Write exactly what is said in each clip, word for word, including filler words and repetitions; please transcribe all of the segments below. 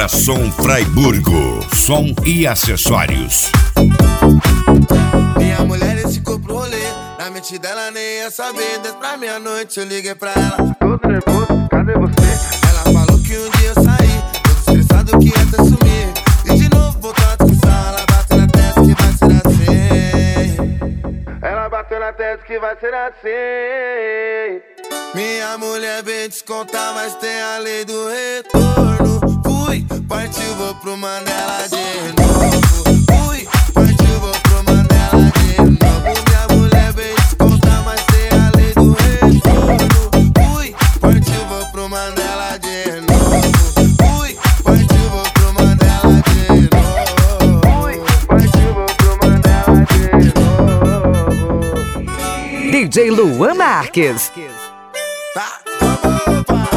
Atração Fraiburgo, som e acessórios. Minha mulher ficou pro rolê, na mente dela nem ia saber. Desde pra meia-noite eu liguei pra ela, todo nervoso, cadê você? Ela falou que um dia eu saí, todo estressado que ia até sumir. E de novo voltou a discussão, ela bateu na testa que vai ser assim. Ela bateu na testa que vai ser assim. Minha mulher vem descontar, mas tem a lei do retorno. Fui, partiu, vou pro Mandela de novo. Fui, partiu, vou pro Mandela de novo. Minha mulher vem descontar, mas tem a lei do retorno. Fui, partiu, vou pro Mandela de novo. Fui, partiu, vou pro Mandela de novo. Fui, partiu, vou pro Mandela de novo. D J Luan Marques. Tá, vamos, pai.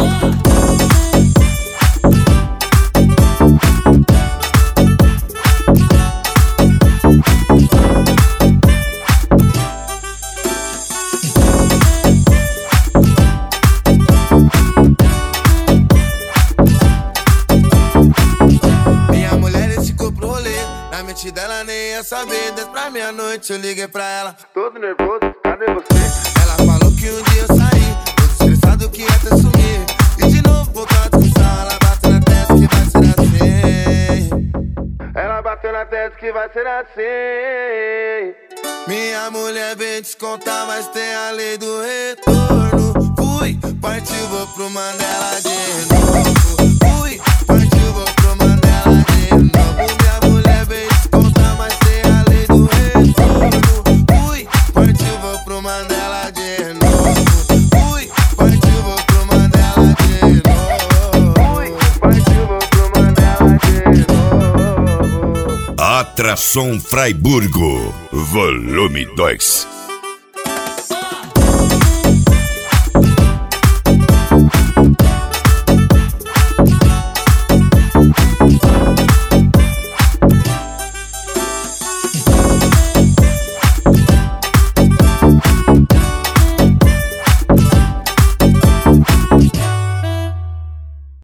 Minha mulher ficou pro rolê, na mente dela nem ia saber. Desde pra meia-noite eu liguei pra ela, todo nervoso, cadê você? Ela falou que um dia eu saí, todo estressado que ia até sumir. E de novo voltou a discussão, ela bateu na testa que vai ser assim. Ela bateu na testa que vai ser assim. Minha mulher vem descontar, mas tem a lei do retorno. Fui, partiu, vou pro Mandela de novo. Fui, partiu, vou pro Mandela de novo. Minha mulher vem descontar, mas tem a lei do retorno. Fui, partiu, vou pro Mandela de novo. Fui, partiu, vou pro Mandela de novo. Fui, partiu, vou pro Mandela de novo. Atração Fraiburgo, volume dois.